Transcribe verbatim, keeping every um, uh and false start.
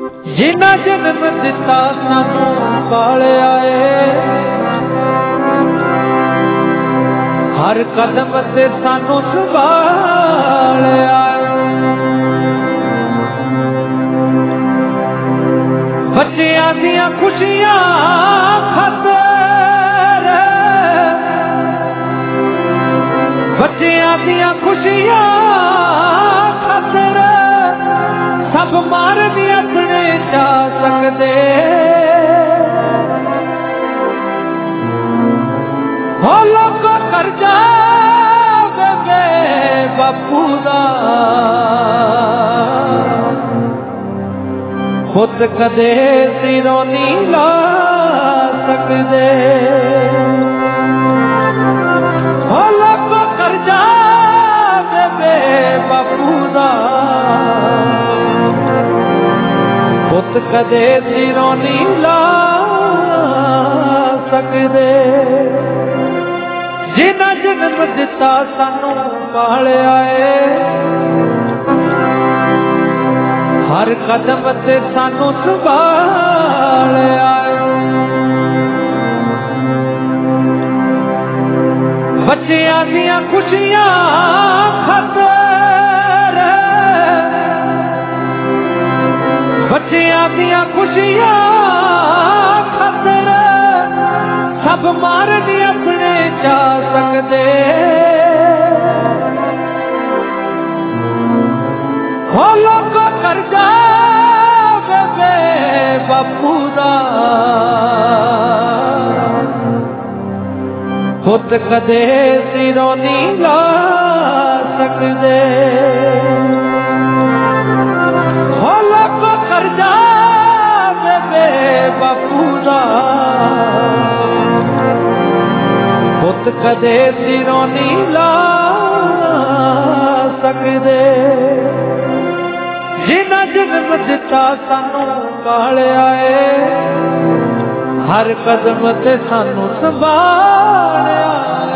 जिन्ना जन्म दिता सानू पालिया है, हर कदम ते सानू संभालिया है। बच्चियां दियां खुशियां खातर, बच्चियां दियां खुशियां खातर सब मार भी अपने जा सकते। हो लोग कर्जा दे बापू दा, खुद कदे सिरों नहीं ला सकते। हो लोग कर्जा दे बापू दा, खुद कदे सिरों नहीं ला सकते। जिन्ना जन्म दिता सानू पालिया है, हर कदम ते सानू संभालिया है। बच्चियां दियां खुशियां खातर, बच्चियां दियां खुशियां खातर सब मार भी अपने जा सकते। हो लोग कर्जा दे बापू दा, खुद कदे सिरों नहीं ला सकते। हो लोग कर्जा दे बापू दा, खुद कदे सिरों नहीं ला सकते। जिन्ना जन्म दिता सानू पालिया है, हर कदम ते सानू संभालिया है।